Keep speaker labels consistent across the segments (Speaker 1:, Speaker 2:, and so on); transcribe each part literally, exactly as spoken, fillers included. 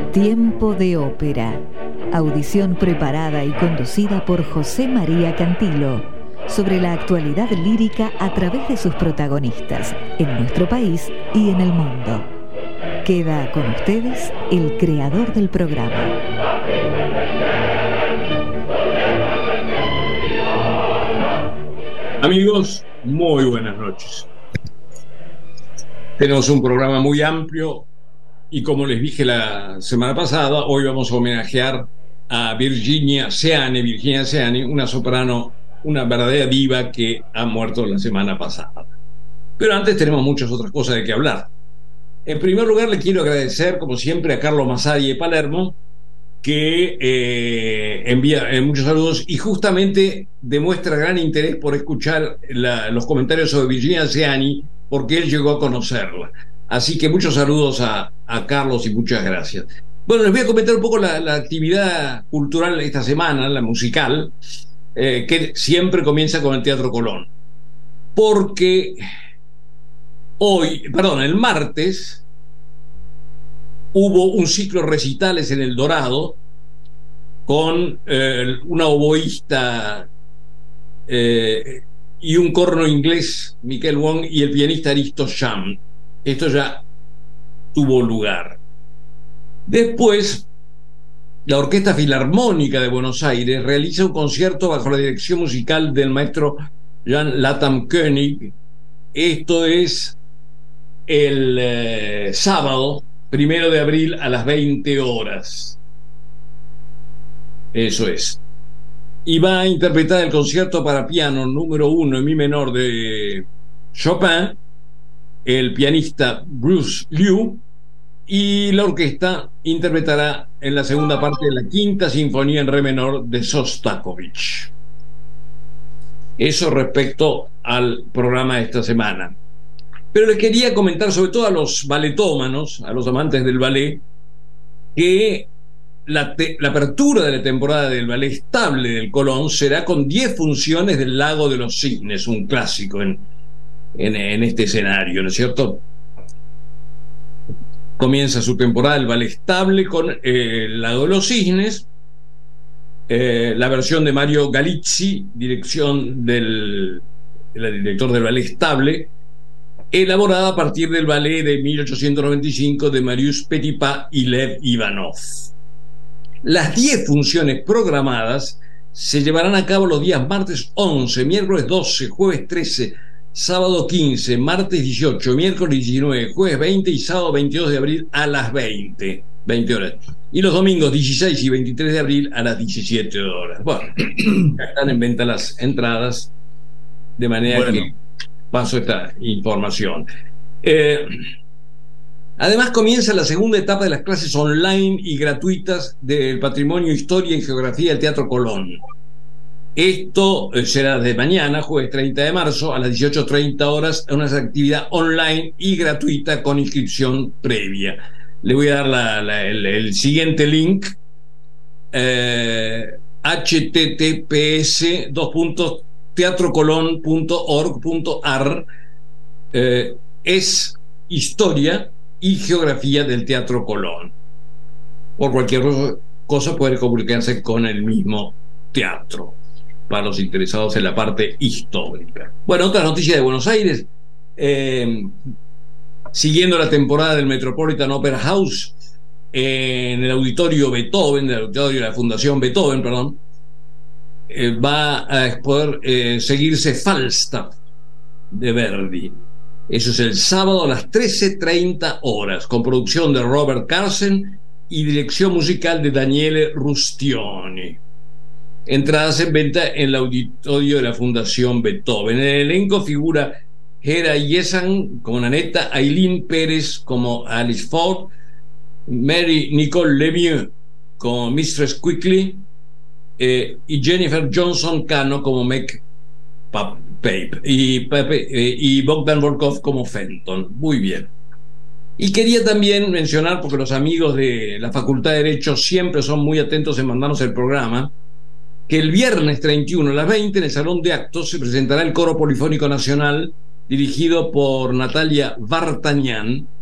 Speaker 1: Tiempo de ópera. Audición preparada y conducida por José María Cantilo sobre la actualidad lírica a través de sus protagonistas en nuestro país y en el mundo. Queda con ustedes el creador del programa.
Speaker 2: Amigos, muy buenas noches. Tenemos un programa muy amplio y, como les dije la semana pasada, hoy vamos a homenajear a Virginia Seane, Virginia Seane, una soprano, una verdadera diva que ha muerto la semana pasada. Pero antes tenemos muchas otras cosas de que hablar. En primer lugar, le quiero agradecer, como siempre, a Carlos Massari de Palermo, que eh, envía eh, muchos saludos y justamente demuestra gran interés por escuchar la, los comentarios sobre Virginia Seane, porque él llegó a conocerla. Así que muchos saludos a, a Carlos y muchas gracias. Bueno, les voy a comentar un poco la, la actividad cultural de esta semana, la musical, eh, que siempre comienza con el Teatro Colón. Porque hoy, perdón, el martes hubo un ciclo de recitales en El Dorado con eh, una oboísta eh, y un corno inglés, Michael Wong, y el pianista Aristo Sham. Esto ya tuvo lugar. Después, la Orquesta Filarmónica de Buenos Aires realiza un concierto bajo la dirección musical del maestro Jan Latham König. Esto es el eh, sábado primero de abril a las veinte horas. Eso es. Y va a interpretar el concierto para piano número uno en mi menor de Chopin, el pianista Bruce Liu, y la orquesta interpretará en la segunda parte de la quinta sinfonía en re menor de Sostakovich. Eso respecto al programa de esta semana. Pero les quería comentar, sobre todo a los balletómanos, a los amantes del ballet, que la, te, la apertura de la temporada del Ballet Estable del Colón será con diez funciones del Lago de los Cisnes, un clásico en, en, en este escenario, ¿no es cierto? Comienza su temporada el Ballet Estable con eh, el Lago de los Cisnes, eh, la versión de Mario Galizzi, dirección del el director del Ballet Estable, elaborada a partir del ballet de mil ochocientos noventa y cinco de Marius Petipa y Lev Ivanov. Las diez funciones programadas se llevarán a cabo los días martes once, miércoles doce, jueves trece, sábado quince, martes dieciocho, miércoles diecinueve, jueves veinte y sábado veintidós de abril a las veinte, veinte horas. Y los domingos dieciséis y veintitrés de abril a las diecisiete horas. Bueno, ya están en venta las entradas, de manera bueno. que paso esta información. Eh, además, comienza la segunda etapa de las clases online y gratuitas del Patrimonio, Historia y Geografía del Teatro Colón. Esto será de mañana, jueves treinta de marzo, a las dieciocho treinta horas, una actividad online y gratuita con inscripción previa. Le voy a dar la, la, el, el siguiente link, eh, h t t p s dos puntos teatro colón punto org punto a r, eh, es historia y geografía del Teatro Colón. Por cualquier cosa puede comunicarse con el mismo teatro, para los interesados en la parte histórica. Bueno, otra noticia de Buenos Aires, eh, siguiendo la temporada del Metropolitan Opera House, eh, en el auditorio Beethoven, el auditorio de la Fundación Beethoven, perdón, Eh, va a poder eh, seguirse Falstaff de Verdi. Eso es el sábado a las trece treinta horas, con producción de Robert Carsen y dirección musical de Daniele Rustioni. Entradas en venta en el auditorio de la Fundación Beethoven. En el elenco figura Hera Yesan como Nanetta, Aileen Pérez como Alice Ford, Mary Nicole Lemieux como Mistress Quickly, Eh, y Jennifer Johnson Cano como Meg Pape y, Pepe, eh, y Bogdan Volkov como Fenton. Muy bien. Y quería también mencionar, porque los amigos de la Facultad de Derecho siempre son muy atentos en mandarnos el programa, que el viernes treinta y uno a las veinte en el Salón de Actos se presentará el Coro Polifónico Nacional, dirigido por Natalia Vartanian,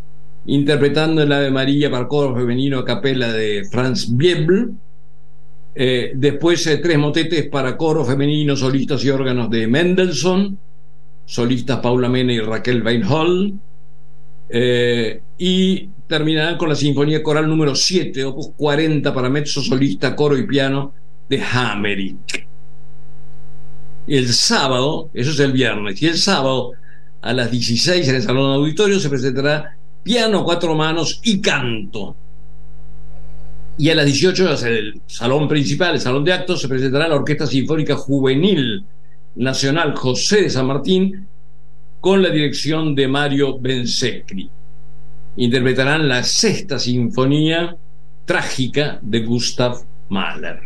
Speaker 2: interpretando el Ave María para coro femenino a capela de Franz Biebl. Eh, después eh, tres motetes para coro femenino, solistas y órganos de Mendelssohn, solistas Paula Mena y Raquel Weinhold. Eh, y terminarán con la Sinfonía Coral número siete, opus cuarenta para mezzo, solista, coro y piano de Hammerich. El sábado, eso es el viernes, y el sábado a las dieciséis en el Salón Auditorio se presentará piano, cuatro manos y canto. Y a las dieciocho, en el salón principal, el salón de actos, se presentará la Orquesta Sinfónica Juvenil Nacional José de San Martín con la dirección de Mario Bensecri. Interpretarán la sexta sinfonía trágica de Gustav Mahler.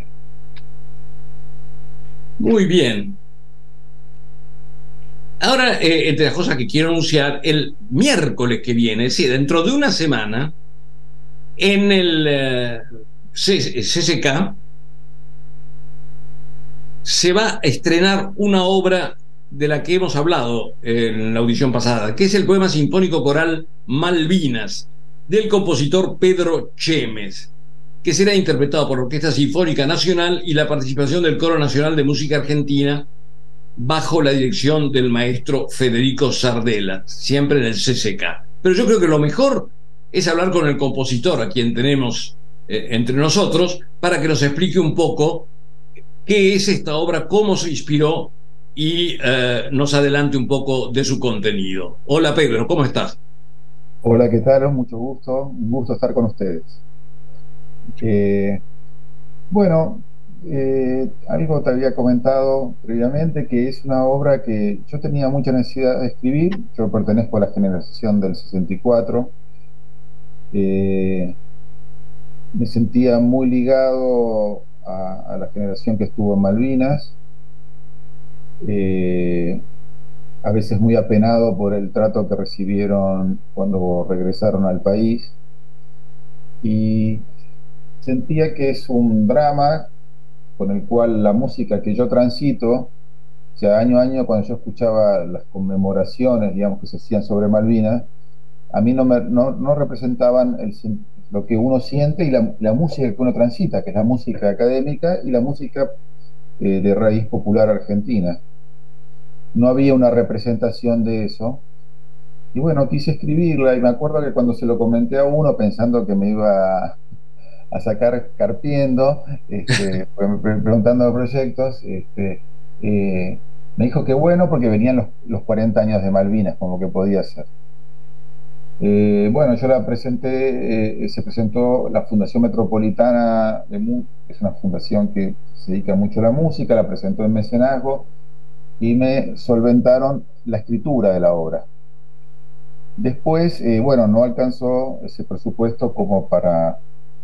Speaker 2: Muy bien. Ahora, eh, entre las cosas que quiero anunciar, el miércoles que viene, es decir, dentro de una semana, en el eh, C C K se va a estrenar una obra de la que hemos hablado en la audición pasada, que es el poema sinfónico coral Malvinas, del compositor Pedro Chemes, que será interpretado por la Orquesta Sinfónica Nacional y la participación del Coro Nacional de Música Argentina, bajo la dirección del maestro Federico Sardella, siempre en el C C K. Pero yo creo que lo mejor es hablar con el compositor, a quien tenemos eh, entre nosotros, para que nos explique un poco qué es esta obra, cómo se inspiró y eh, nos adelante un poco de su contenido. Hola Pedro, ¿cómo estás?
Speaker 3: Hola, ¿qué tal? Mucho gusto, un gusto estar con ustedes. Eh, bueno, eh, algo te había comentado previamente, que es una obra que yo tenía mucha necesidad de escribir. Yo pertenezco a la generación del sesenta y cuatro. Eh, me sentía muy ligado a, a la generación que estuvo en Malvinas. Eh, a veces muy apenado por el trato que recibieron cuando regresaron al país, y sentía que es un drama con el cual la música que yo transito, o sea, año a año cuando yo escuchaba las conmemoraciones, digamos, que se hacían sobre Malvinas, a mí no, me, no, no representaban el, lo que uno siente y la, la música que uno transita, que es la música académica y la música eh, de raíz popular argentina. No había una representación de eso. Y bueno, quise escribirla, y me acuerdo que cuando se lo comenté a uno, pensando que me iba a, a sacar carpiendo, este, preguntando de proyectos, este, eh, me dijo que bueno, porque venían los, los cuarenta años de Malvinas, como que podía ser. Eh, bueno, yo la presenté, eh, se presentó la Fundación Metropolitana de Música, que es una fundación que se dedica mucho a la música, la presentó en mecenazgo, y me solventaron la escritura de la obra. Después, eh, bueno, no alcanzó ese presupuesto como para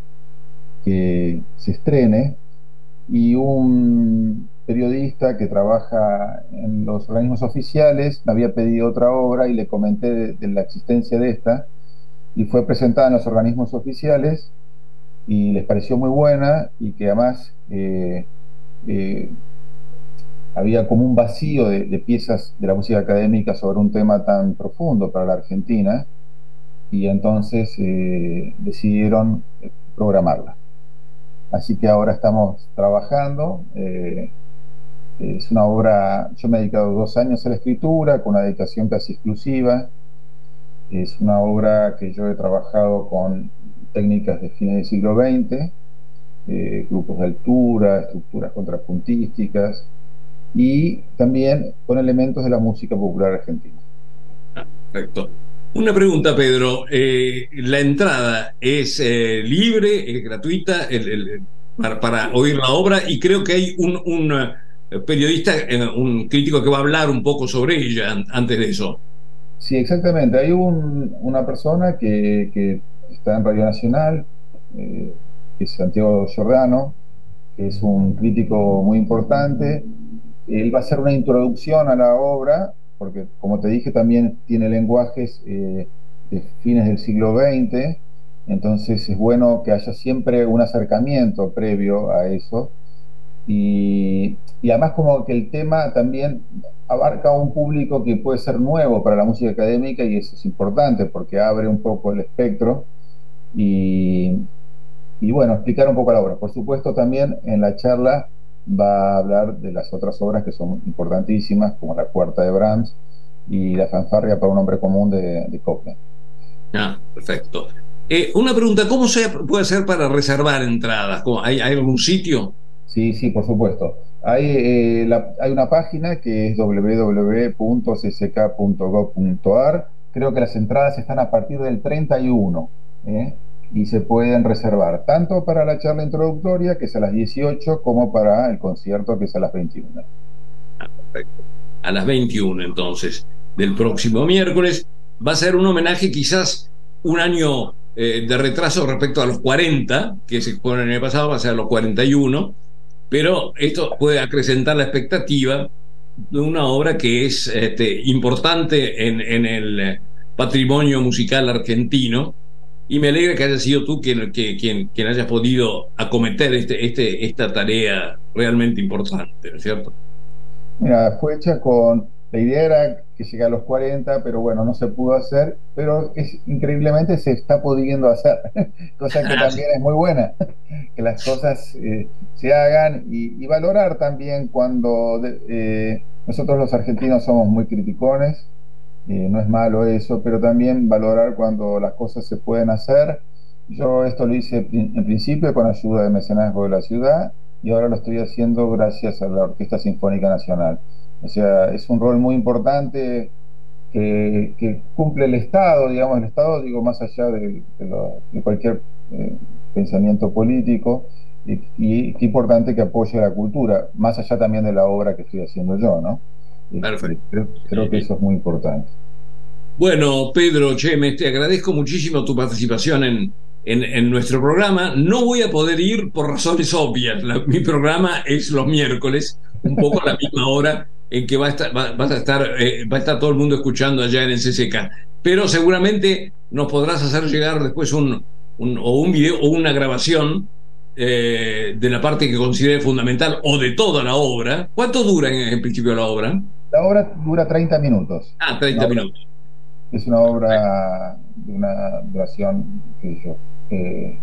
Speaker 3: que se estrene, y un periodista que trabaja en los organismos oficiales me había pedido otra obra, y le comenté de, de la existencia de esta, y fue presentada en los organismos oficiales, y les pareció muy buena, y que además eh, eh, había como un vacío de, de piezas de la música académica sobre un tema tan profundo para la Argentina, y entonces eh, decidieron programarla. Así que ahora estamos trabajando. Eh, es una obra, yo me he dedicado dos años a la escritura, con una dedicación casi exclusiva. Es una obra que yo he trabajado con técnicas de fines del siglo veinte, eh, grupos de altura, estructuras contrapuntísticas, y también con elementos de la música popular argentina.
Speaker 2: Ah, perfecto. Una pregunta, Pedro. Eh, ¿la entrada es eh, libre, es gratuita el, el, para, para oír la obra? Y creo que hay un, un uh, periodista, uh, un crítico que va a hablar un poco sobre ella antes de eso.
Speaker 3: Sí, exactamente. Hay un, una persona que, que está en Radio Nacional, eh, que es Santiago Giordano, que es un crítico muy importante. Él va a hacer una introducción a la obra, porque, como te dije, también tiene lenguajes eh, de fines del siglo veinte, entonces es bueno que haya siempre un acercamiento previo a eso. y, y además como que el tema también abarca un público que puede ser nuevo para la música académica, y eso es importante porque abre un poco el espectro y, y bueno, explicar un poco la obra. Por supuesto también en la charla va a hablar de las otras obras que son importantísimas, como la Cuarta de Brahms y la Fanfarria para un hombre común de, de Copland.
Speaker 2: Ah, perfecto. Eh, una pregunta, ¿cómo se puede hacer para reservar entradas? ¿Hay, hay algún sitio?
Speaker 3: Sí, sí, por supuesto. Hay, eh, la, hay una página que es doble u doble u doble u punto c c k punto gov punto a r. Creo que las entradas están a partir del treinta y uno, ¿eh? Y se pueden reservar tanto para la charla introductoria, que es a las dieciocho, como para el concierto, que es a las veintiuna.
Speaker 2: Ah, perfecto. A las veintiuna, entonces, del próximo miércoles. Va a ser un homenaje, quizás un año eh, de retraso respecto a los cuarenta, que se ponen en el pasado, va a ser a los cuarenta y uno, pero esto puede acrecentar la expectativa de una obra que es este, importante en, en el patrimonio musical argentino, y me alegra que hayas sido tú quien, que, quien, quien hayas podido acometer este, este, esta tarea realmente importante, ¿no es cierto?
Speaker 3: Mira, fue hecha con... La idea era que llegue a los cuarenta, pero bueno, no se pudo hacer, pero es, increíblemente se está pudiendo hacer, cosa que también es muy buena, que las cosas eh, se hagan, y, y valorar también cuando de, eh, nosotros los argentinos somos muy criticones, eh, no es malo eso, pero también valorar cuando las cosas se pueden hacer. Yo esto lo hice en principio con ayuda de mecenazgo de la ciudad, y ahora lo estoy haciendo gracias a la Orquesta Sinfónica Nacional. O sea, es un rol muy importante que, que cumple el Estado, digamos, el Estado, digo, más allá de, de, lo, de cualquier eh, pensamiento político, y, y qué importante que apoye la cultura, más allá también de la obra que estoy haciendo yo, ¿no?
Speaker 2: Perfecto.
Speaker 3: Creo, creo que eso es muy importante.
Speaker 2: Bueno, Pedro Chemes, te agradezco muchísimo tu participación en, en, en nuestro programa. No voy a poder ir por razones obvias. La, mi programa es los miércoles, un poco a la misma hora en que va a estar, va, vas a estar, eh, va a estar todo el mundo escuchando allá en el C C K. Pero seguramente nos podrás hacer llegar después un, un, o un video o una grabación eh, de la parte que considere fundamental o de toda la obra. ¿Cuánto dura en, en principio la obra?
Speaker 3: La obra dura treinta minutos.
Speaker 2: Ah, treinta minutos.
Speaker 3: Es una obra de una duración, qué sé yo, eh,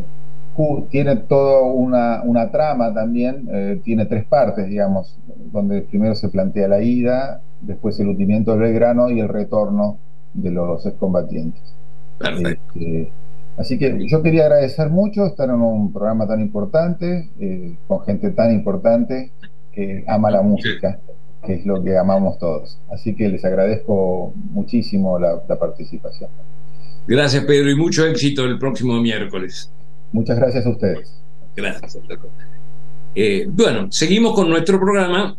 Speaker 3: tiene toda una, una trama también, eh, tiene tres partes, digamos, donde primero se plantea la ida, después el hundimiento del Belgrano y el retorno de los excombatientes.
Speaker 2: Perfecto.
Speaker 3: Este, así que yo quería agradecer mucho estar en un programa tan importante, eh, con gente tan importante que ama la música, que es lo que amamos todos. Así que les agradezco muchísimo la, la participación.
Speaker 2: Gracias, Pedro, y mucho éxito el próximo miércoles.
Speaker 3: Muchas gracias a ustedes.
Speaker 2: Gracias. Eh, bueno, seguimos con nuestro programa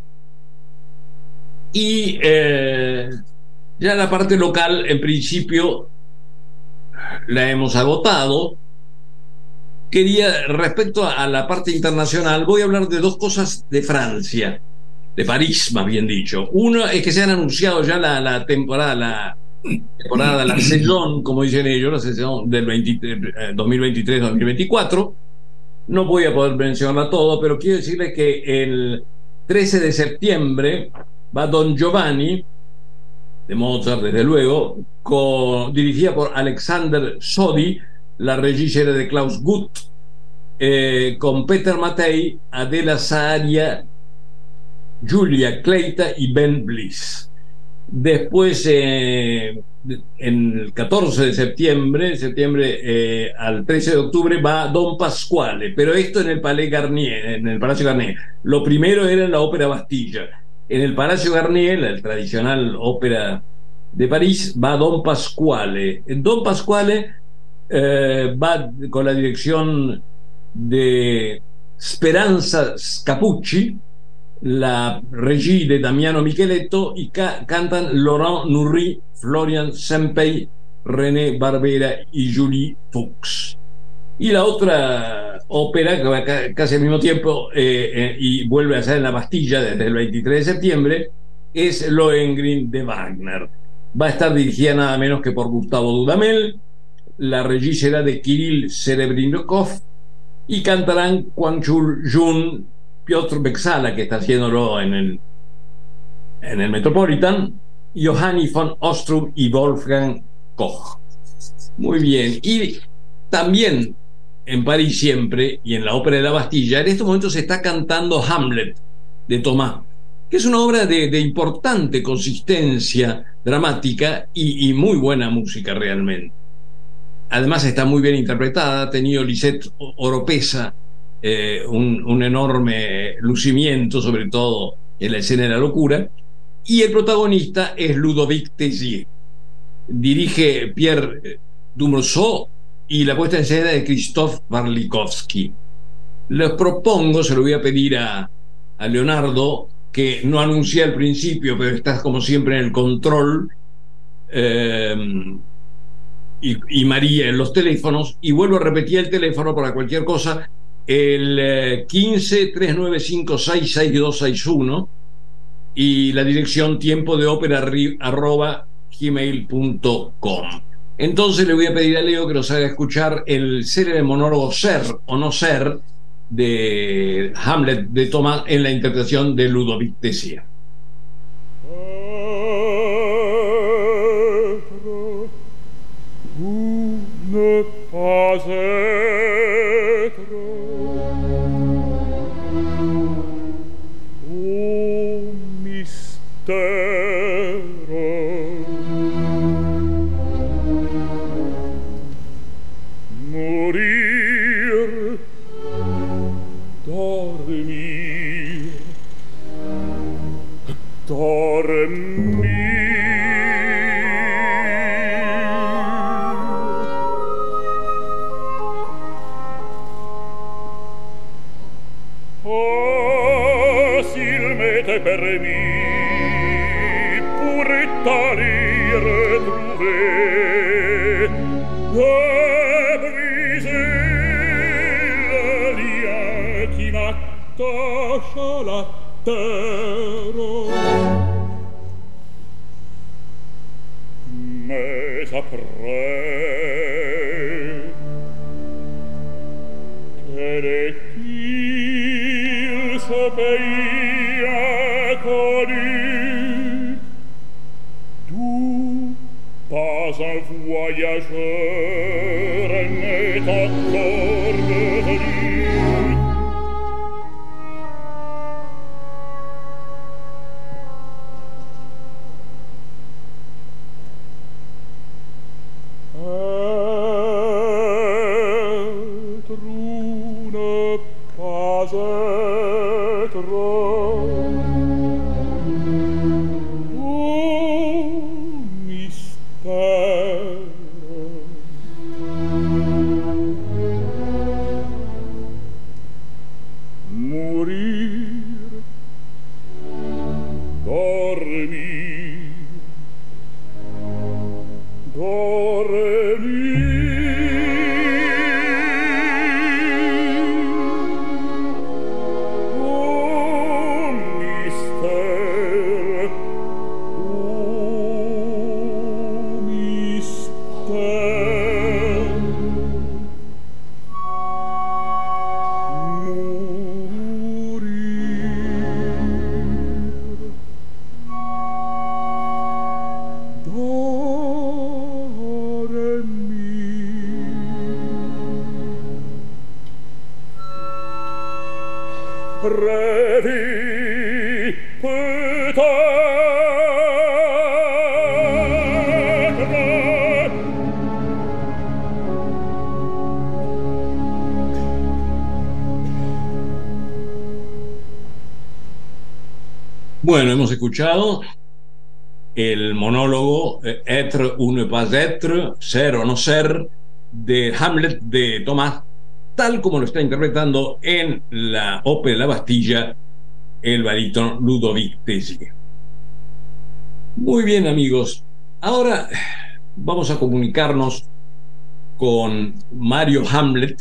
Speaker 2: y eh, ya la parte local, en principio, la hemos agotado. Quería, respecto a la parte internacional, voy a hablar de dos cosas de Francia, de París, más bien dicho. Uno es que se han anunciado ya la, la temporada, la temporada, la saison, como dicen ellos, la saison del dos mil veintitrés dos mil veinticuatro. No voy a poder mencionarla todo, pero quiero decirles que el trece de septiembre va Don Giovanni, de Mozart, desde luego, con, dirigida por Alexander Sodi, la regia era de Klaus Guth, eh, con Peter Mattei, Adela Saaria, Julia Cleita y Ben Bliss. Después, eh, en el catorce de septiembre, septiembre eh, al trece de octubre, va Don Pasquale, pero esto en el Palais Garnier, en el Palacio Garnier. Lo primero era en la Ópera Bastilla. En el Palacio Garnier, la tradicional ópera de París, va Don Pasquale. En Don Pasquale eh, va con la dirección de Speranza Scapucci, la regie de Damiano Micheletto, y ca- cantan Laurent Nourry, Florian Sempey, René Barbera y Julie Fuchs. Y la otra ópera que va ca- casi al mismo tiempo eh, eh, y vuelve a ser en la Bastilla desde el veintitrés de septiembre es Lohengrin de Wagner. Va a estar dirigida nada menos que por Gustavo Dudamel, la regie será de Kirill Serebryakov y cantarán Kwang Chul Jun, Piotr Bexala, que está haciéndolo en el, en el Metropolitan, Johanny von Ostrum y Wolfgang Koch. Muy bien. Y también en París siempre, y en la Ópera de la Bastilla, en estos momentos se está cantando Hamlet de Thomas, que es una obra de, de importante consistencia dramática y, y muy buena música realmente. Además está muy bien interpretada, ha tenido Lisette Oropesa eh, un, un enorme lucimiento, sobre todo en la escena de la locura, y el protagonista es Ludovic Tézier. Dirige Pierre Dumeurceau y la puesta en escena de Christophe Barlikovsky. Les propongo, se lo voy a pedir a, a Leonardo, que no anuncié al principio, pero estás como siempre en el control, eh, y, y María en los teléfonos, y vuelvo a repetir el teléfono para cualquier cosa, el eh, quince, tres nueve cinco seis, seis dos seis uno, y la dirección tiempo de ópera arroba gmail punto com. Entonces le voy a pedir a Leo que nos haga escuchar el célebre monólogo Ser o no ser de Hamlet de Thomas en la interpretación de Ludovic Tézier. Bueno, hemos escuchado el monólogo Être ou ne pas être, ser o no ser, de Hamlet de Thomas, tal como lo está interpretando en la Ópera de la Bastilla el barítono Ludovic Tézier. Muy bien, amigos, ahora vamos a comunicarnos con Mario Hamlet,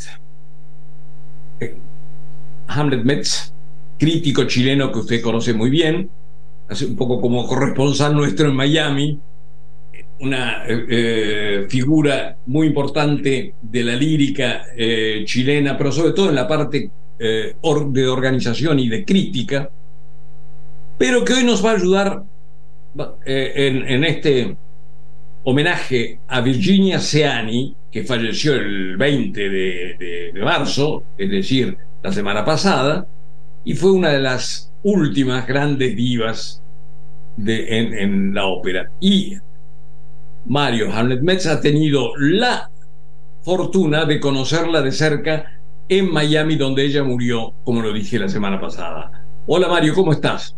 Speaker 2: Hamlet Metz, crítico chileno que usted conoce muy bien, hace un poco como corresponsal nuestro en Miami, una eh, figura muy importante de la lírica eh, chilena, pero sobre todo en la parte eh, or, de organización y de crítica, pero que hoy nos va a ayudar eh, en, en este homenaje a Virginia Seani, que falleció el veinte de, de, de marzo, es decir, la semana pasada, y fue una de las últimas grandes divas de, en, en la ópera. Y Mario Hamlet Metz ha tenido la fortuna de conocerla de cerca en Miami, donde ella murió, como lo dije la semana pasada. Hola Mario, ¿cómo estás?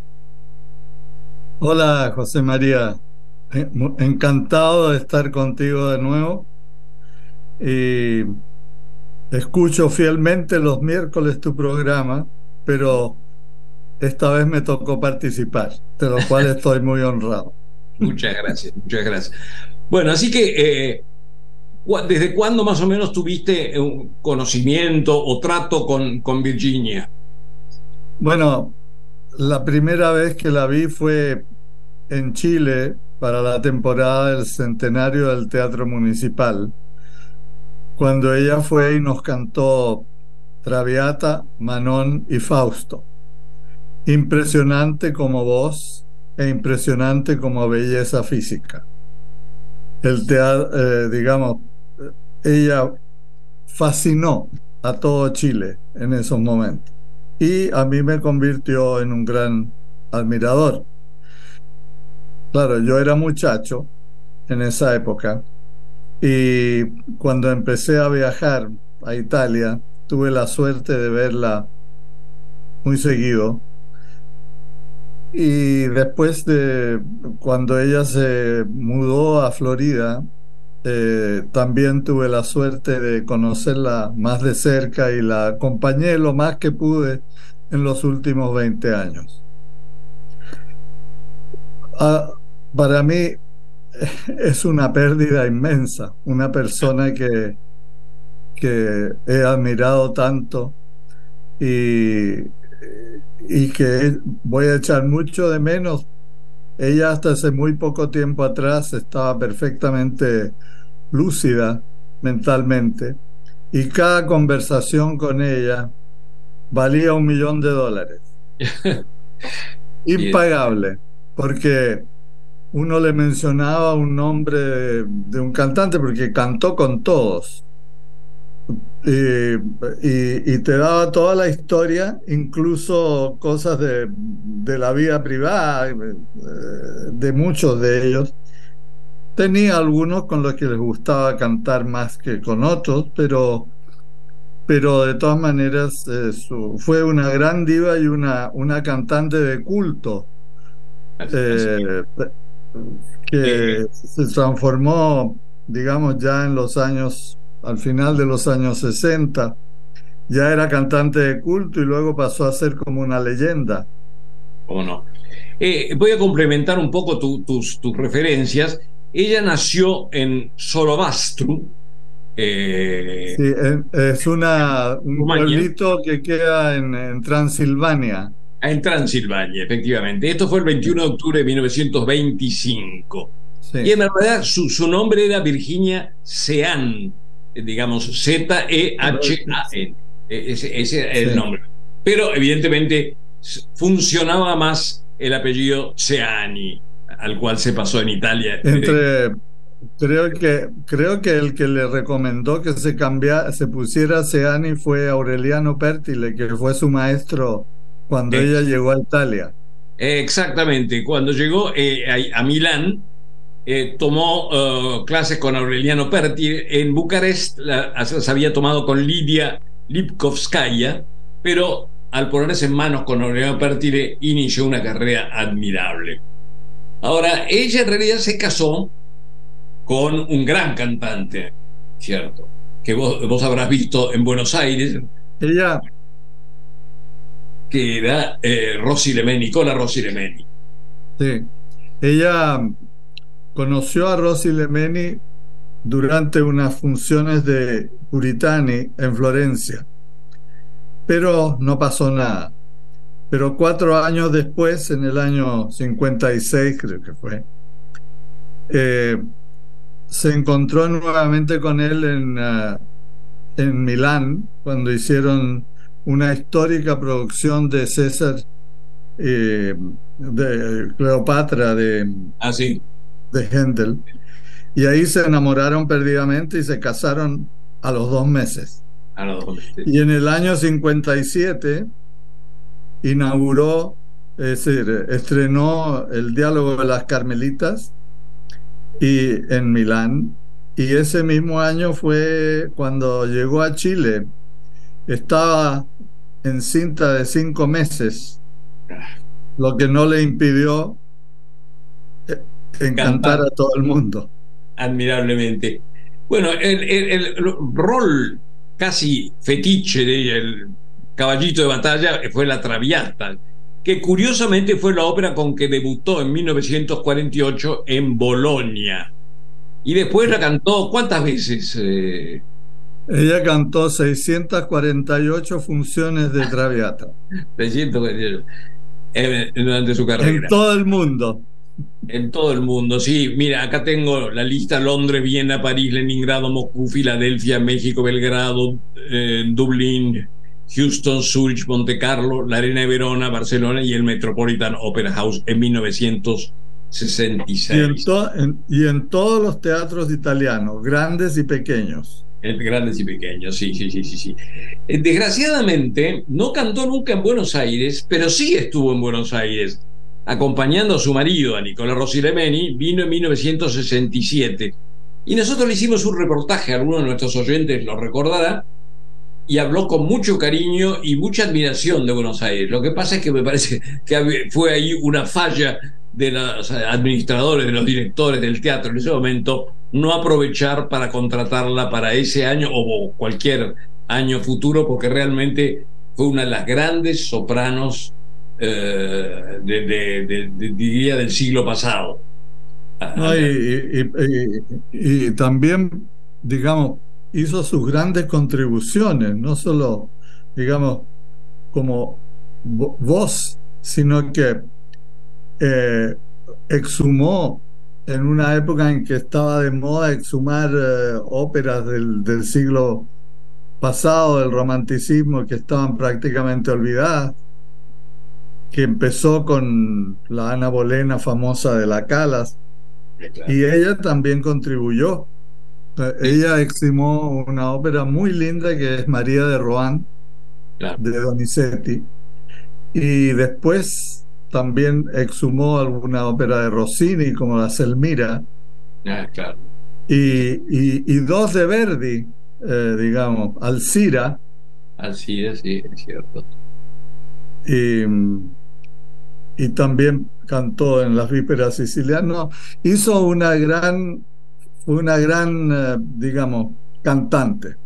Speaker 4: Hola José María, encantado de estar contigo de nuevo y escucho fielmente los miércoles tu programa, pero esta vez me tocó participar, de lo cual estoy muy honrado.
Speaker 2: Muchas gracias, muchas gracias. Bueno, así que eh, ¿desde cuándo más o menos tuviste un conocimiento o trato con, con Virginia?
Speaker 4: Bueno, la primera vez que la vi fue en Chile para la temporada del centenario del Teatro Municipal, cuando ella fue y nos cantó Traviata, Manon y Fausto. Impresionante como voz e impresionante como belleza física. El teatro, eh, digamos, ella fascinó a todo Chile en esos momentos y a mí me convirtió en un gran admirador. Claro, yo era muchacho en esa época y cuando empecé a viajar a Italia tuve la suerte de verla muy seguido. Y después de cuando ella se mudó a Florida, eh, también tuve la suerte de conocerla más de cerca y la acompañé lo más que pude en los últimos veinte años. Ah, para mí es una pérdida inmensa, una persona que, que he admirado tanto y, y que voy a echar mucho de menos. Ella hasta hace muy poco tiempo atrás estaba perfectamente lúcida mentalmente y cada conversación con ella valía un millón de dólares. Impagable, porque uno le mencionaba un nombre de, de un cantante porque cantó con todos y, y, y te daba toda la historia, incluso cosas de, de la vida privada de muchos de ellos. Tenía algunos con los que les gustaba cantar más que con otros, pero, pero de todas maneras eh, su, fue una gran diva y una, una cantante de culto. Eh, que se transformó, digamos, ya en los años, al final de los años sesenta, ya era cantante de culto y luego pasó a ser como una leyenda.
Speaker 2: ¿Cómo no? Eh, voy a complementar un poco tu, tus, tus referencias. Ella nació en Solovastru. Eh,
Speaker 4: sí, es una, un Rumania. Pueblito que queda en, en Transilvania.
Speaker 2: En Transilvania, efectivamente. Esto fue el veintiuno de octubre de mil novecientos veinticinco. Sí. Y en realidad su, su nombre era Virginia Sean, digamos, Z E H A N. Ese, ese es el sí. nombre. Pero evidentemente funcionaba más el apellido Seani, al cual se pasó en Italia.
Speaker 4: Entre, creo que, creo que el que le recomendó que se cambiara, se pusiera Seani fue Aureliano Pertile, que fue su maestro cuando ella llegó a Italia.
Speaker 2: Exactamente, cuando llegó eh, a, a Milán, eh, tomó uh, clases con Aureliano Pertile. En Bucarest las había tomado con Lidia Lipkovskaya, pero al ponerse en manos con Aureliano Pertile inició una carrera admirable. Ahora, ella en realidad se casó con un gran cantante, ¿cierto? Que vos, vos habrás visto en Buenos Aires.
Speaker 4: Ella...
Speaker 2: que era eh, Rossi Lemeni, Nicola Rossi Lemeni.
Speaker 4: Sí, ella conoció a Rossi Lemeni durante unas funciones de Puritani en Florencia, pero no pasó nada. Pero cuatro años después, en el año cincuenta y seis creo que fue, eh, se encontró nuevamente con él en, uh, en Milán, cuando hicieron una histórica producción de César, eh, de Cleopatra, de,
Speaker 2: Ah, sí.
Speaker 4: de Händel. Y ahí se enamoraron perdidamente y se casaron a los dos meses.
Speaker 2: A los dos meses.
Speaker 4: Y en el año cincuenta y siete inauguró, es decir, estrenó el Diálogo de las Carmelitas y en Milán. Y ese mismo año fue cuando llegó a Chile. Estaba encinta de cinco meses, lo que no le impidió encantar a todo el mundo.
Speaker 2: Admirablemente. Bueno, el, el, el rol casi fetiche del caballito de batalla fue La Traviata, que curiosamente fue la ópera con que debutó en mil novecientos cuarenta y ocho en Bolonia. Y después la cantó, ¿cuántas veces? Eh...
Speaker 4: Ella cantó seiscientas cuarenta y ocho funciones de Traviata.
Speaker 2: seiscientas cuarenta y ocho eh, durante su carrera.
Speaker 4: En todo el mundo.
Speaker 2: En todo el mundo, sí. Mira, acá tengo la lista: Londres, Viena, París, Leningrado, Moscú, Filadelfia, México, Belgrado, eh, Dublín, Houston, Zurich, Monte Carlo, la Arena de Verona, Barcelona y el Metropolitan Opera House en mil novecientos sesenta y seis.
Speaker 4: Y en, to en, y en todos los teatros italianos, grandes y pequeños.
Speaker 2: Grandes y pequeños, sí, sí, sí, sí, sí. Desgraciadamente, no cantó nunca en Buenos Aires, pero sí estuvo en Buenos Aires, acompañando a su marido, a Nicolás Rossi-Lemeni. Vino en mil novecientos sesenta y siete. Y nosotros le hicimos un reportaje, alguno de nuestros oyentes lo recordará, y habló con mucho cariño y mucha admiración de Buenos Aires. Lo que pasa es que me parece que fue ahí una falla de los administradores, de los directores del teatro en ese momento, no aprovechar para contratarla para ese año o cualquier año futuro, porque realmente fue una de las grandes sopranos eh, de, de, de, de, diría del siglo pasado.
Speaker 4: No, y, y, y, y también, digamos, hizo sus grandes contribuciones, no solo, digamos, como voz, sino que eh, exhumó en una época en que estaba de moda exhumar eh, óperas del, del siglo pasado, del romanticismo, que estaban prácticamente olvidadas, que empezó con la Ana Bolena famosa de la Calas, claro. Y ella también contribuyó. Ella exhumó una ópera muy linda que es María de Rohan, claro, de Donizetti, y después también exhumó alguna ópera de Rossini como la Selmira,
Speaker 2: ah, claro,
Speaker 4: y, y, y dos de Verdi, eh, digamos, Alcira.
Speaker 2: Alcira, sí, es cierto.
Speaker 4: Y, y también cantó en las vísperas sicilianas. Hizo una gran una gran, eh, digamos, cantante.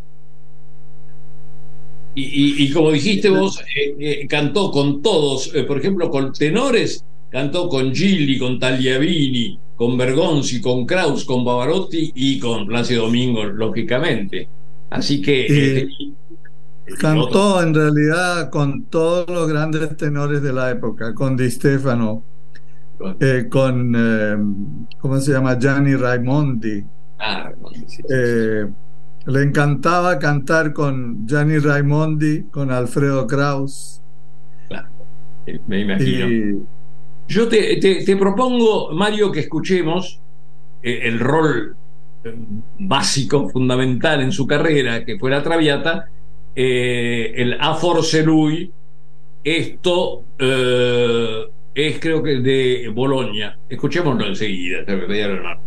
Speaker 2: Y, y, y como dijiste vos, eh, eh, cantó con todos, eh, por ejemplo, con tenores, cantó con Gilli, con Tagliavini, con Bergonzi, con Kraus, con Pavarotti y con Plácido Domingo, lógicamente. Así que... Eh,
Speaker 4: cantó otro... en realidad con todos los grandes tenores de la época, con Di Stefano, Eh, con eh, ¿cómo se llama? Gianni Raimondi.
Speaker 2: Ah, sí, sí, sí.
Speaker 4: Eh, le encantaba cantar con Gianni Raimondi, con Alfredo Kraus.
Speaker 2: Claro, me imagino.
Speaker 4: Y...
Speaker 2: Yo te, te, te propongo, Mario, que escuchemos eh, el rol eh, básico, fundamental en su carrera, que fue La Traviata, eh, el A Forse Lui. Esto eh, es, creo que de Bolonia. Escuchémoslo enseguida. Te voy a hablar.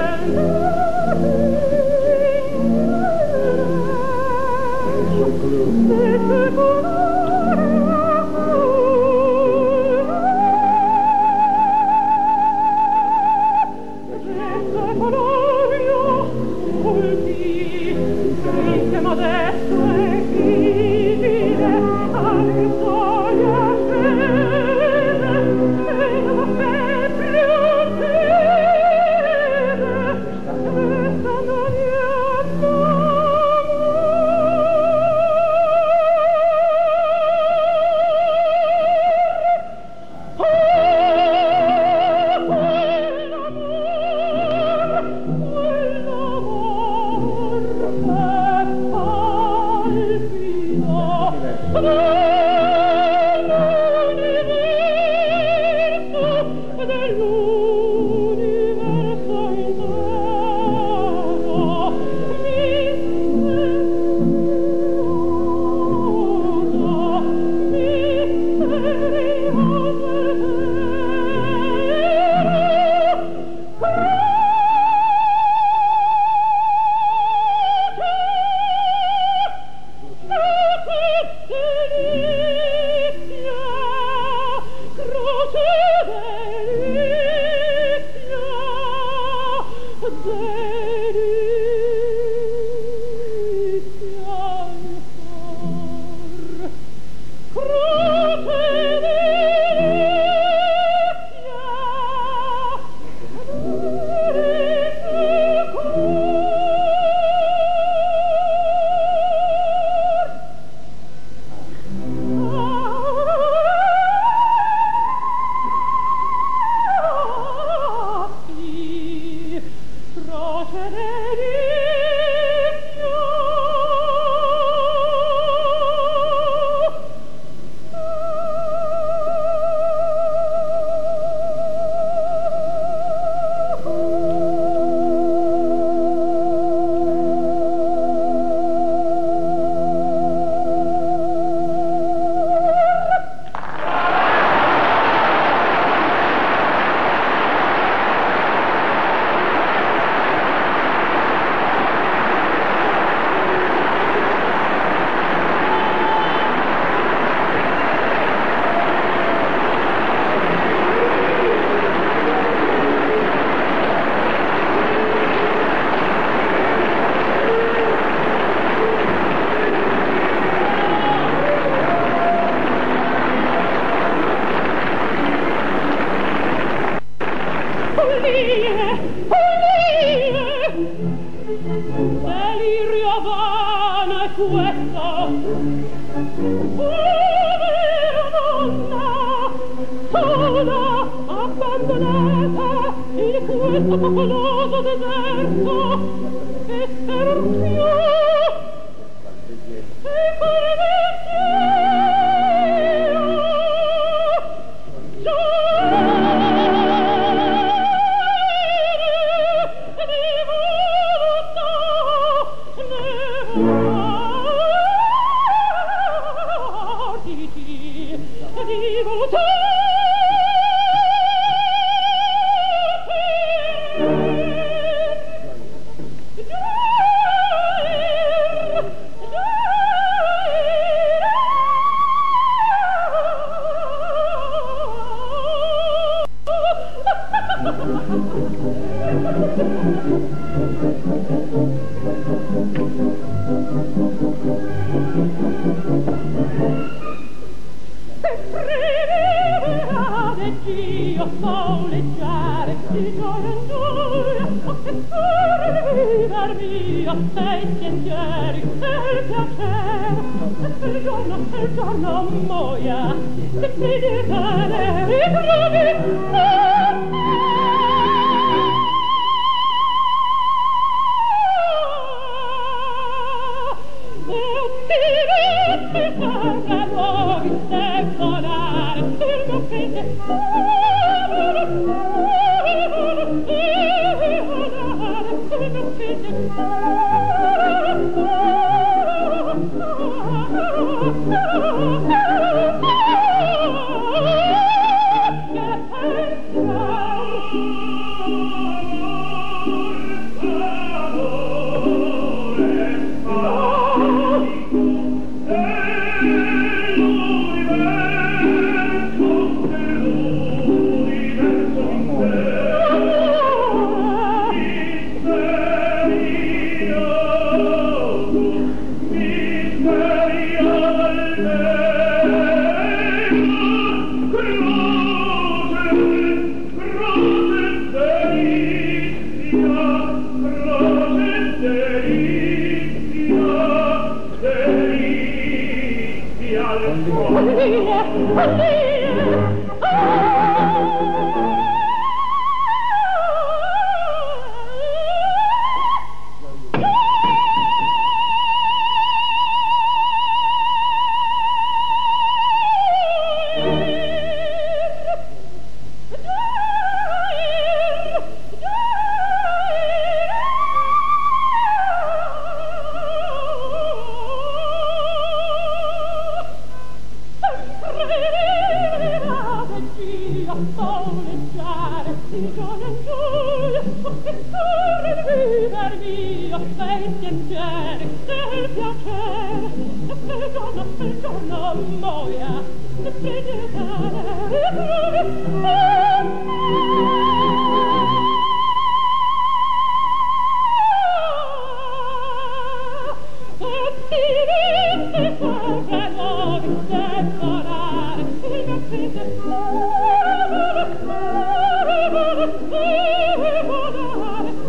Speaker 5: Thank you.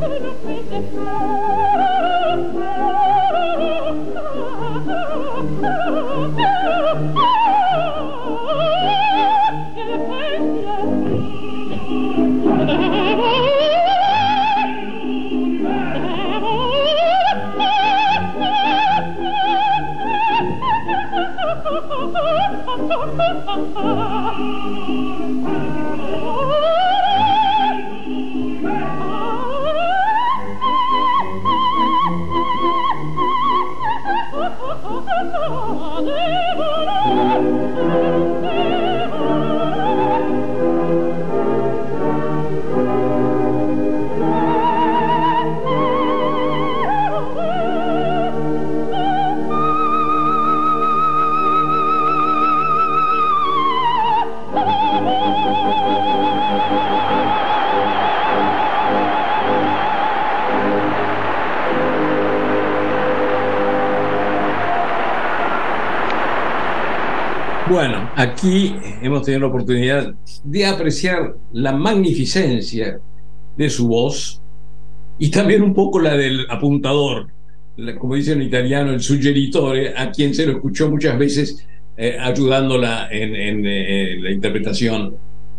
Speaker 2: Bueno, aquí hemos tenido la oportunidad de apreciar la magnificencia de su voz y también un poco la del apuntador, la, como dicen en italiano, el suggeritore, a quien se lo escuchó muchas veces eh, ayudándola en, en, en la interpretación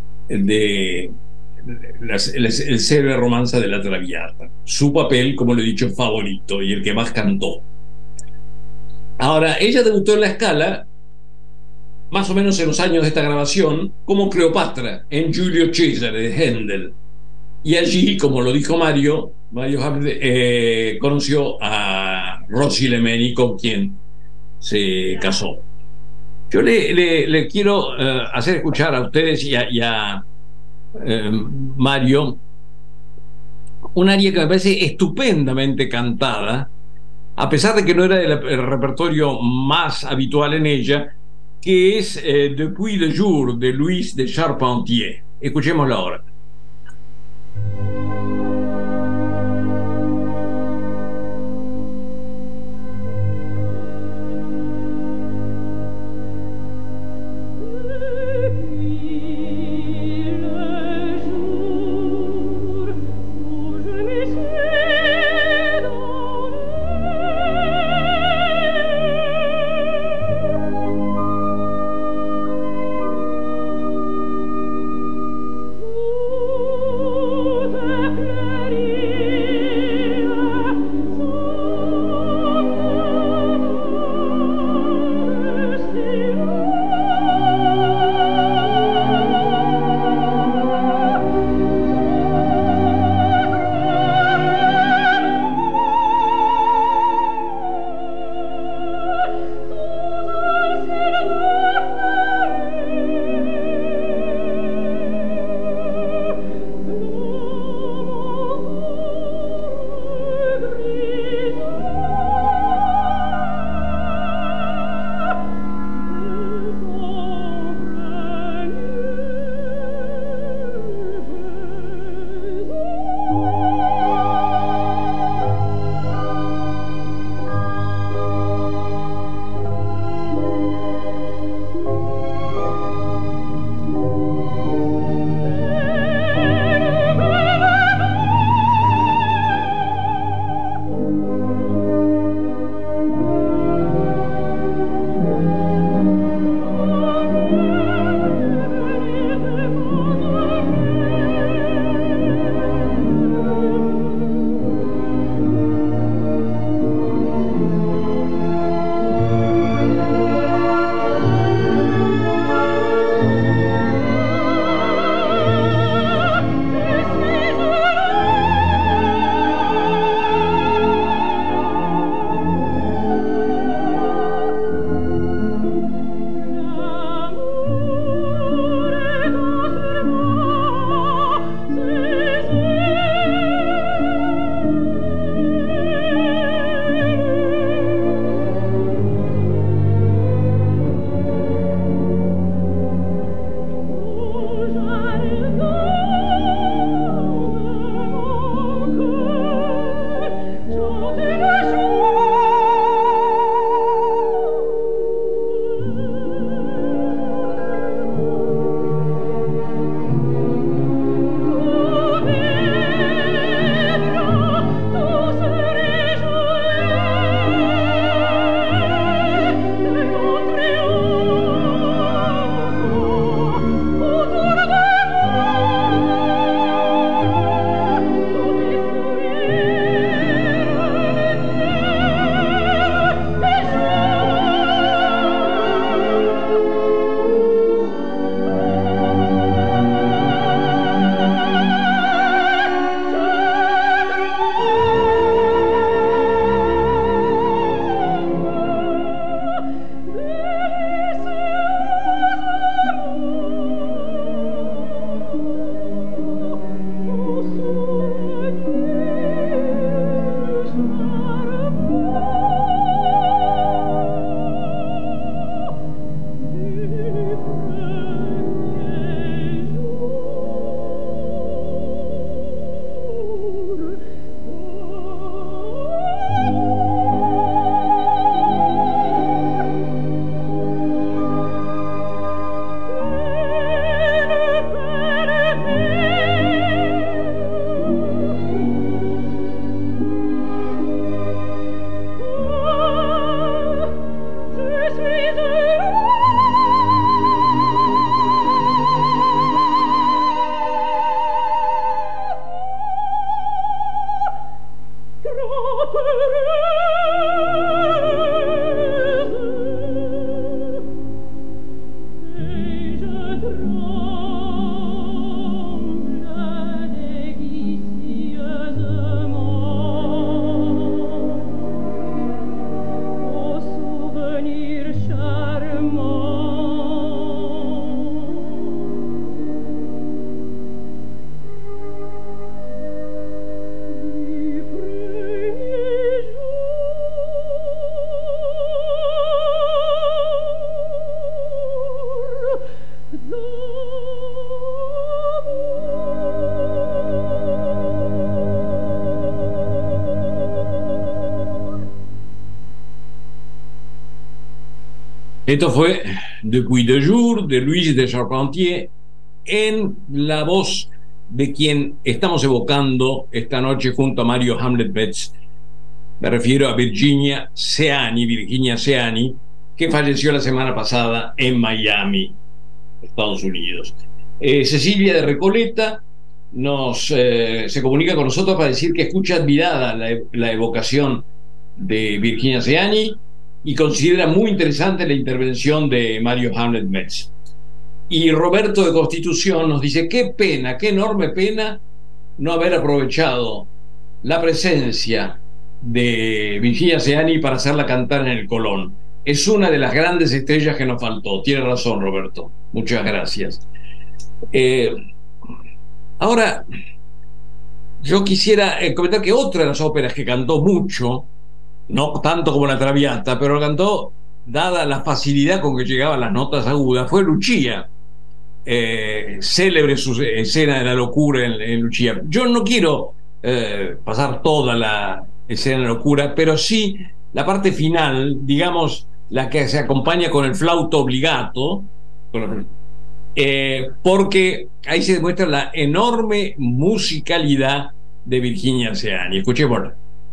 Speaker 2: de las, el, el célebre romanza de la Traviata, su papel, como lo he dicho, favorito y el que más cantó. Ahora, ella debutó en La Scala más o menos en los años de esta grabación, como Cleopatra en Giulio Cesare de Händel. Y allí, como lo dijo Mario, Mario eh, conoció a Rossi Lemeni, con quien se casó. Yo le, le, le quiero eh, hacer escuchar a ustedes y a, y a eh, Mario un aria que me parece estupendamente cantada, a pesar de que no era el, el repertorio más habitual en ella, que es eh, Depuis le jour de Louis de Charpentier. Escuchémoslo ahora.
Speaker 5: Ooh.
Speaker 2: Esto fue Depuis deux jours de Louis de Charpentier, en la voz de quien estamos evocando esta noche junto a Mario Hamlet Betts. Me refiero a Virginia Seani, Virginia Seani, que falleció la semana pasada en Miami, Estados Unidos. Eh, Cecilia de Recoleta nos eh, se comunica con nosotros para decir que escucha admirada la, la evocación de Virginia Seani y considera muy interesante la intervención de Mario Hamlet Betts. Y Roberto de Constitución nos dice: qué pena, qué enorme pena no haber aprovechado la presencia de Virginia Seani para hacerla cantar en el Colón. Es una de las grandes estrellas que nos faltó. Tiene razón, Roberto. Muchas gracias. Eh, ahora, yo quisiera eh, comentar que otra de las óperas que cantó mucho, no tanto como la Traviata, pero cantó, dada la facilidad con que llegaban las notas agudas, fue Lucia. Eh, célebre su escena de la locura en, en Lucia. Yo no quiero eh, pasar toda la escena de la locura, pero sí la parte final, digamos, la que se acompaña con el flauto obbligato, eh, porque ahí se demuestra la enorme musicalidad de Virginia Seani. Escuchémosla.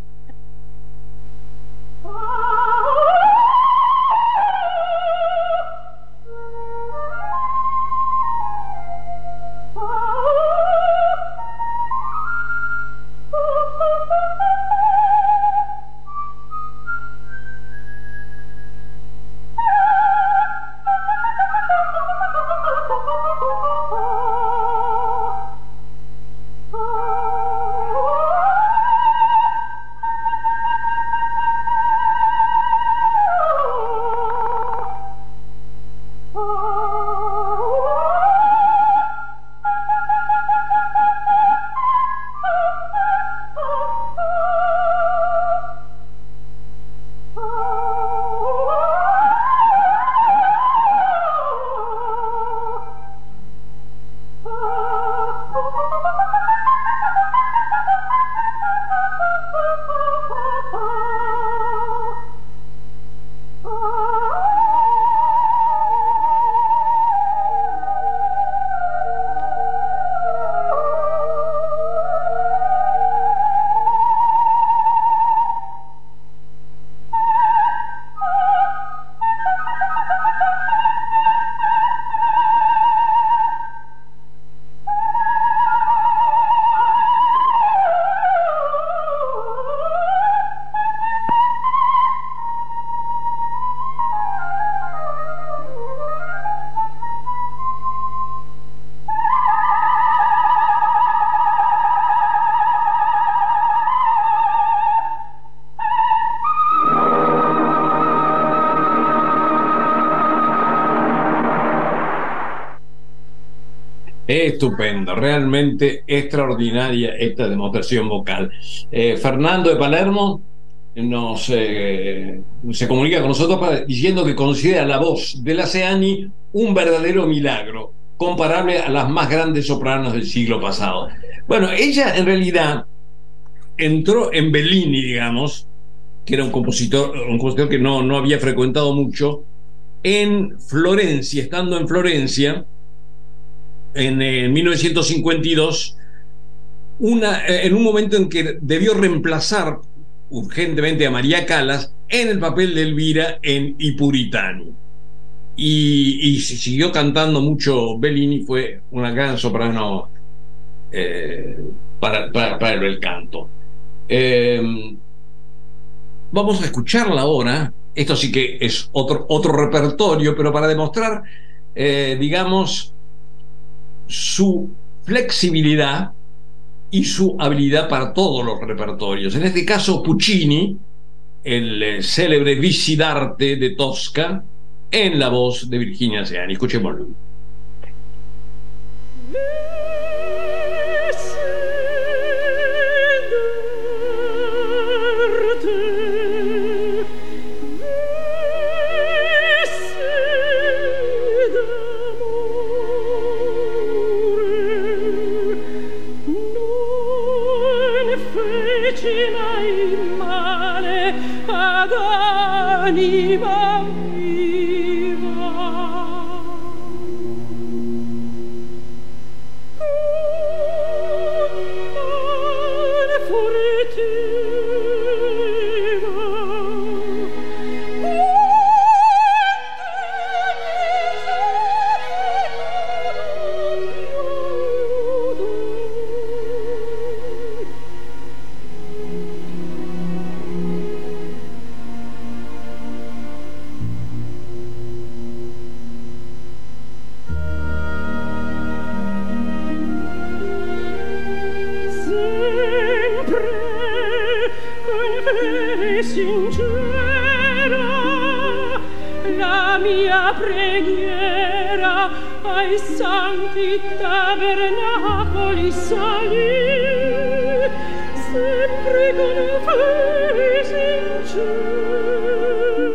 Speaker 2: Estupendo, realmente extraordinaria esta demostración vocal. Eh, Fernando de Palermo nos eh, se comunica con nosotros para, diciendo que considera la voz de la Seani un verdadero milagro, comparable a las más grandes sopranos del siglo pasado. Bueno, ella en realidad entró en Bellini, digamos, que era un compositor, un compositor que no, no había frecuentado mucho, en Florencia, estando en Florencia, en, en mil novecientos cincuenta y dos, una, en un momento en que debió reemplazar urgentemente a María Callas en el papel de Elvira en I Puritani. Y, y siguió cantando mucho Bellini, fue una gran soprano eh, para, para, para el bel canto. Eh, vamos a escucharla ahora. Esto sí que es otro, otro repertorio, pero para demostrar, eh, digamos, su flexibilidad y su habilidad para todos los repertorios. En este caso, Puccini, el eh, célebre Visidarte de Tosca, en la voz de Virginia Seani. Escuchémoslo.
Speaker 5: Anima mia e sincera, la mia preghiera ai santi tabernacoli salì, sempre con fede sincera.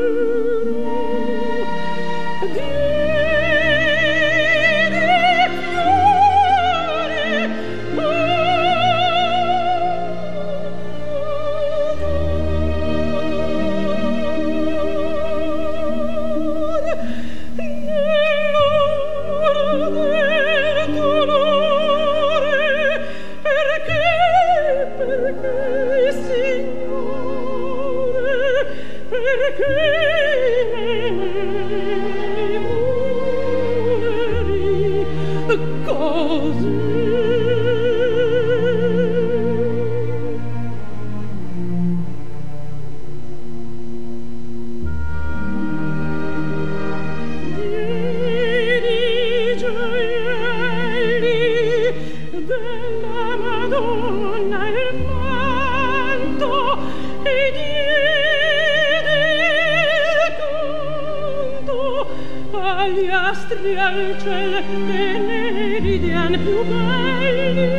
Speaker 5: Al ciel che ne ridian più belli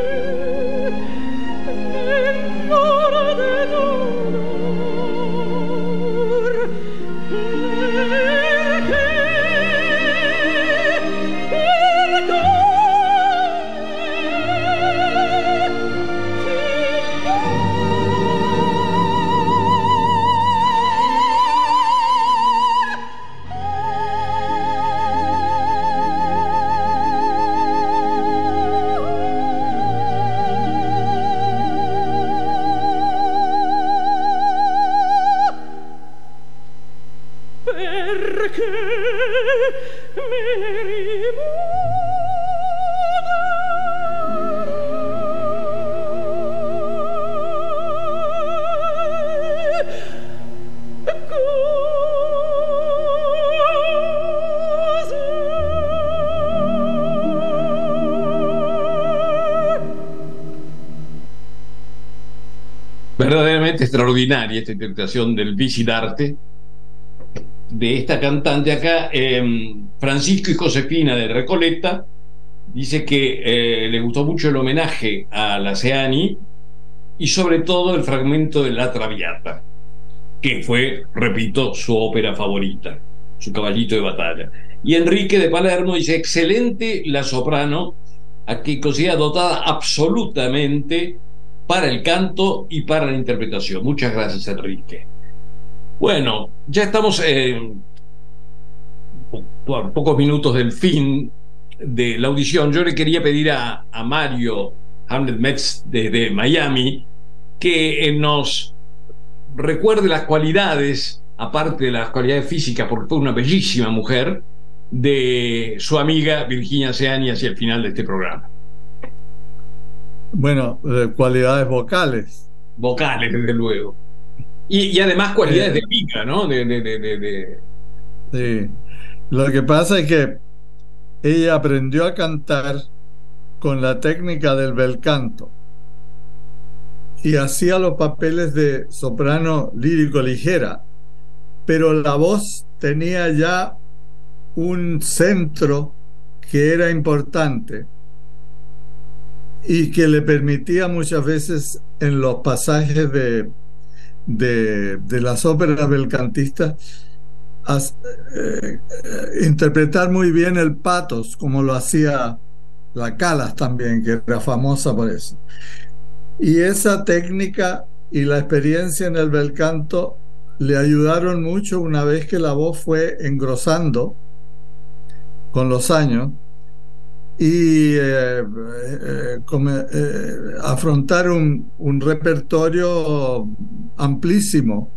Speaker 5: nell'ora d'onor, perché perché
Speaker 2: Verdaderamente extraordinaria esta interpretación del Visidarte de esta cantante acá. eh, Francisco y Josefina de Recoleta dice que eh, le gustó mucho el homenaje a la Seani y sobre todo el fragmento de La Traviata, que fue, repito, su ópera favorita, su caballito de batalla. Y Enrique de Palermo dice: excelente la soprano, a que considera dotada absolutamente para el canto y para la interpretación. Muchas gracias, Enrique. Bueno, ya estamos eh, por pocos minutos del fin de la audición. Yo le quería pedir a, a Mario Hamlet Metz desde Miami que eh, nos recuerde las cualidades, aparte de las cualidades físicas, porque fue una bellísima mujer, de su amiga Virginia Seani hacia el final de este programa.
Speaker 4: Bueno, eh, cualidades vocales.
Speaker 2: Vocales, desde luego. Y, y además cualidades eh, de pica, ¿no? De, de, de, de, de...
Speaker 4: Sí. Lo que pasa es que ella aprendió a cantar con la técnica del bel canto y hacía los papeles de soprano lírico ligera, pero la voz tenía ya un centro que era importante y que le permitía muchas veces en los pasajes de, de, de las óperas belcantistas as, eh, eh, interpretar muy bien el pathos, como lo hacía la Callas también, que era famosa por eso. Y esa técnica y la experiencia en el bel canto le ayudaron mucho una vez que la voz fue engrosando con los años, y eh, eh, como, eh, afrontar un, un repertorio amplísimo.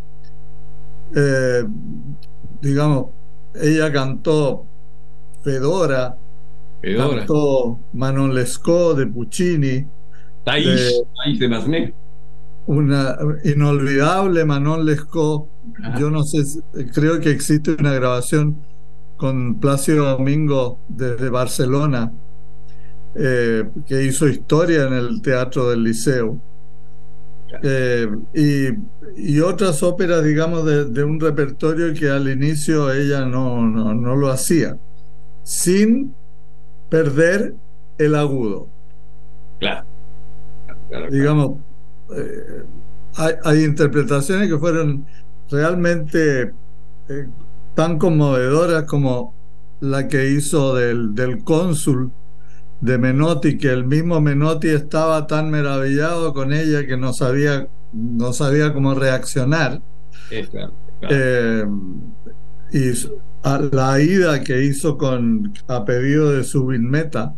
Speaker 4: Eh, digamos, ella cantó Fedora,
Speaker 2: Fedora.
Speaker 4: cantó Manon Lescaut de Puccini,
Speaker 2: Thais,
Speaker 4: de,
Speaker 2: Thais de Massenet,
Speaker 4: una inolvidable Manon Lescaut. Ah. Yo no sé, creo que existe una grabación con Plácido Domingo desde Barcelona, eh, que hizo historia en el Teatro del Liceo. Eh, y, y otras óperas, digamos, de, de un repertorio que al inicio ella no, no, no lo hacía, sin perder el agudo.
Speaker 2: Claro. claro, claro.
Speaker 4: Digamos, eh, hay, hay interpretaciones que fueron realmente eh, tan conmovedoras como la que hizo del, del cónsul de Menotti, que el mismo Menotti estaba tan maravillado con ella que no sabía, no sabía cómo reaccionar.
Speaker 2: Es claro, claro.
Speaker 4: Eh, y a la ida que hizo con, a pedido de Zubin Mehta,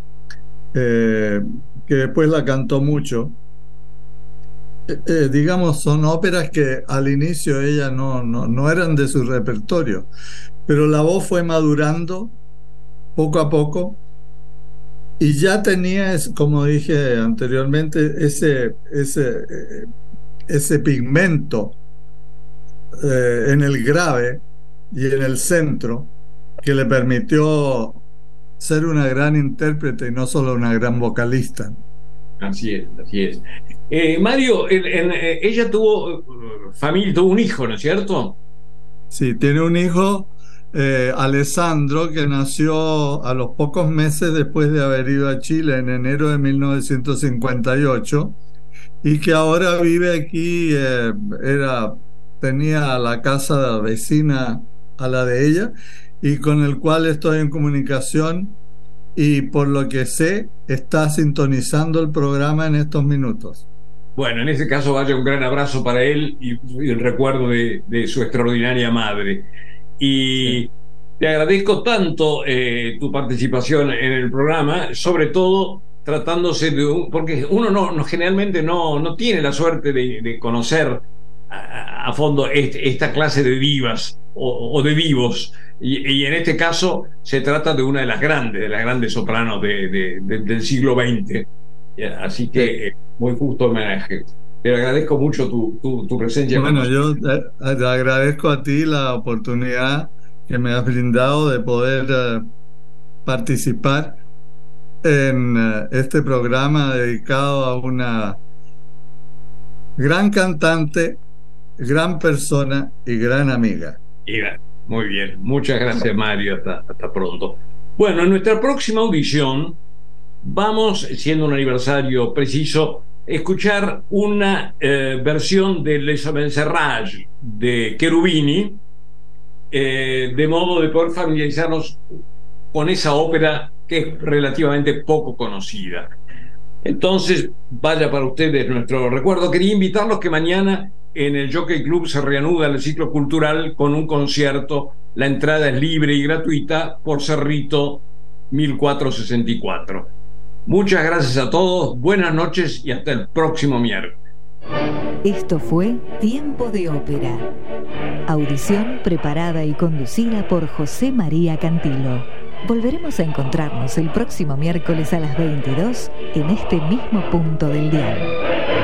Speaker 4: eh, que después la cantó mucho. Eh, eh, digamos, son óperas que al inicio ella no, no, no eran de su repertorio, pero la voz fue madurando poco a poco y ya tenía, como dije anteriormente, ese, ese, ese pigmento eh, en el grave y en el centro que le permitió ser una gran intérprete y no solo una gran vocalista.
Speaker 2: Así es, así es. Eh, Mario, en, en, eh, ella tuvo uh, familia, tuvo un hijo, ¿no es cierto?
Speaker 4: Sí, tiene un hijo, eh, Alessandro, que nació a los pocos meses después de haber ido a Chile en enero de mil novecientos cincuenta y ocho y que ahora vive aquí, eh, era, tenía la casa vecina a la de ella y con el cual estoy en comunicación y por lo que sé está sintonizando el programa en estos minutos.
Speaker 2: Bueno, en ese caso vaya un gran abrazo para él y, y el recuerdo de, de su extraordinaria madre. Y sí. Te agradezco tanto eh, tu participación en el programa, sobre todo tratándose de un, porque uno no, no generalmente no, no tiene la suerte de, de conocer a, a fondo este, esta clase de divas o, o de vivos. Y, y en este caso se trata de una de las grandes, de las grandes sopranos de, de, de, del siglo veinte. Así que eh, muy justo homenaje. Te agradezco mucho tu, tu, tu presencia.
Speaker 4: Bueno, yo te, te agradezco a ti la oportunidad que me has brindado de poder uh, participar en uh, este programa dedicado a una gran cantante, gran persona y gran amiga.
Speaker 2: Muy bien, muchas gracias, Mario, hasta, hasta pronto. Bueno, en nuestra próxima audición vamos, siendo un aniversario preciso, escuchar una eh, versión de Les Abencerrage de Cherubini, eh, de modo de poder familiarizarnos con esa ópera que es relativamente poco conocida. Entonces, vaya para ustedes nuestro recuerdo. Quería invitarlos que mañana en el Jockey Club se reanuda el ciclo cultural con un concierto. La entrada es libre y gratuita por Cerrito mil cuatrocientos sesenta y cuatro. Muchas gracias a todos, buenas noches y hasta el próximo miércoles.
Speaker 1: Esto fue Tiempo de Ópera. Audición preparada y conducida por José María Cantilo. Volveremos a encontrarnos el próximo miércoles a las veintidós en este mismo punto del dial.